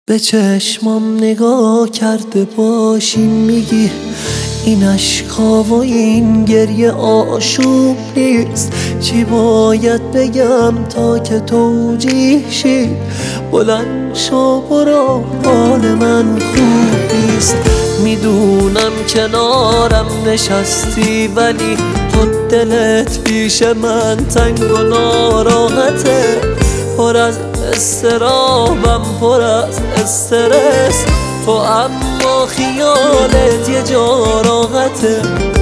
به چشمام نگاه کرده باشی میگی این اشکا و این گریه آشوب نیست. چی باید بگم تا که توجیه شی؟ بلند شو برو، حال من خوب نیست. میدونم کنارم نشستی ولی تو دلت پیش من تنگ و ناراحته. پر از استرابم، پر از استرس، تو اما خیالت یه جا راحته.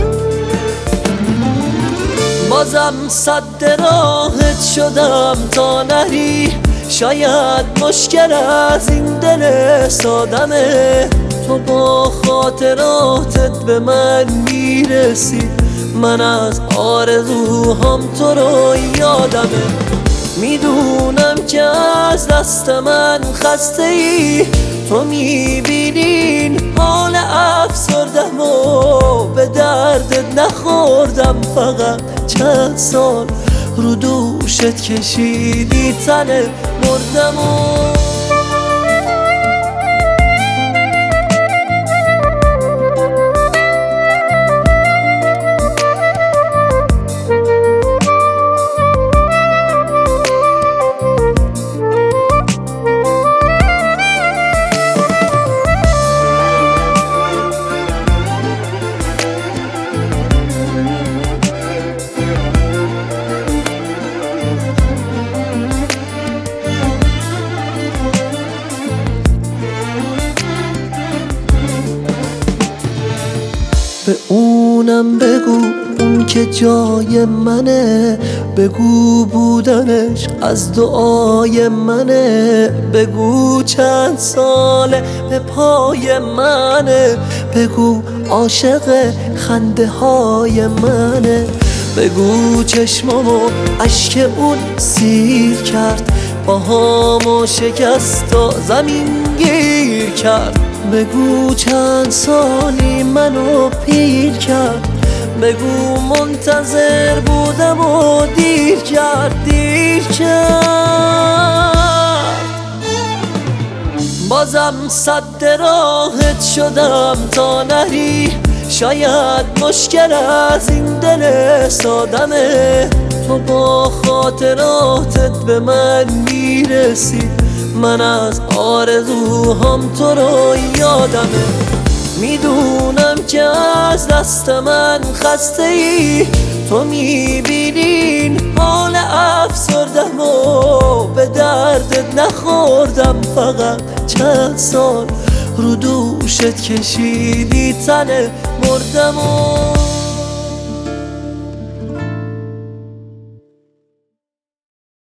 بازم صد راهت شدم تا نری، شاید مشکل از این دل سادمه. تو با خاطراتت به من میرسی، من از آرزوهام تو رو یادمه. میدونم که از دست من خسته ای، تو میبینین حال افسردم و به دردت نخوردم. فقط چند سال رو دوشت کشیدی تن مردم و به اونم بگو اون که جای منه، بگو بودنش از دعای منه. بگو چند ساله به پای منه، بگو عاشق خنده های منه. بگو چشمامو اشک اون سیر کرد، پاهامو شکست و زمین گیر کرد. بگو چند سالی منو پیر کرد، بگو منتظر بودم و دیر کرد، دیر کرد. بازم صد راهت شدم تا نری، شاید مشکل از این دل سادمه. تو با خاطراتت به من میرسی، من از آرزوهام تو رو یادمه. میدونم که از دست من خسته ای، تو میبینین حال افسردم و به دردت نخوردم. فقط چند سال رو دوشت کشیدی تن مردم و